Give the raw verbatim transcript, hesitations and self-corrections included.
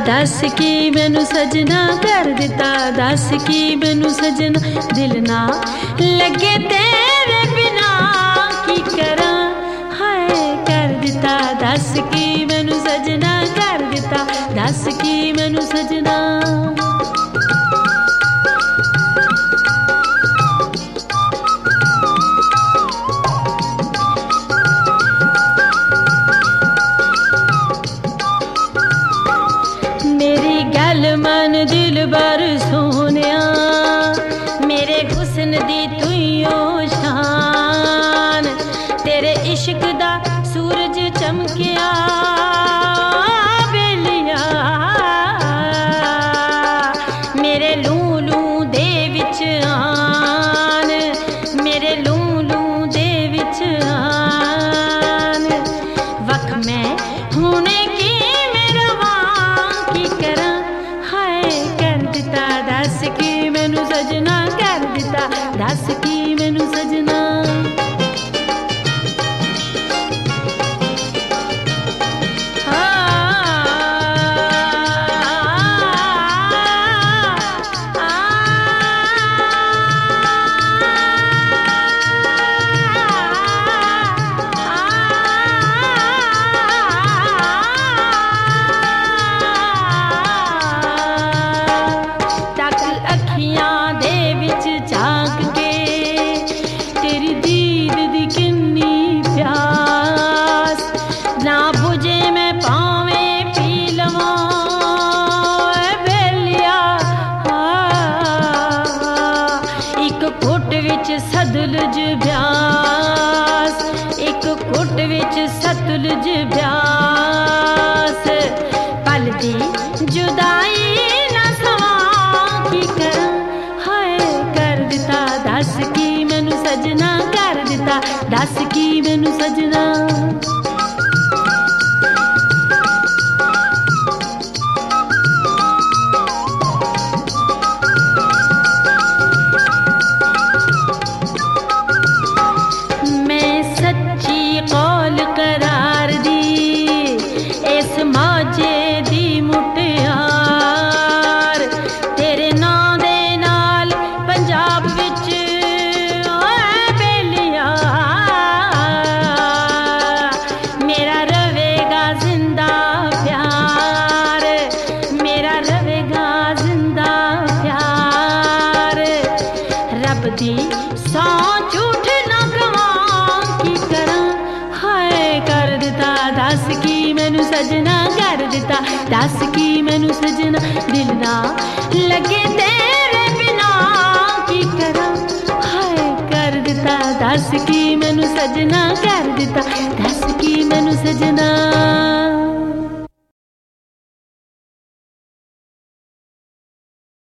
दस की मैनू सजना कर दिता, दस की मैनू सजना दिल ना लगे तेरे बिना की करा, हाय कर दिता। दस की मैनू सजना कर दिता, दस की मैनू सजना। मेरी गल मन दिल बर सोनिया, मेरे हुस्न दी तुइयो शान, तेरे इश्क दा सूरज चमकिया बेलिया, मेरे लू लू दे विच आन, मेरे लू लू दे विच आन। वख मैं हुणे की दस की मैनू सजना कर दिता, दस की मैनू सजना। सतलुज ब्यास, एक घुट विच सतलुज ब्यास, पल दी जुदाई ना सवा की करा, हाय कर दिता। दस की मैनू सजना कर दिता, दस की मैनू सजना। करार दी इस माजे दी मुटियार, तेरे नां दे नाल पंजाब विच बेलिया, मेरा रवेगा जिंदा प्यार, मेरा रवेगा जिंदा प्यार। रब दी सौ झूठ ना कवां की करा, कर दिता। दस की मैनू सजना कर दिता, दस की मैनू सजना दिल ना लगे तेरे बिना की करा, हाय कर दिता। दस की मैनू सजना कर दिता, दस की मैनू सजना।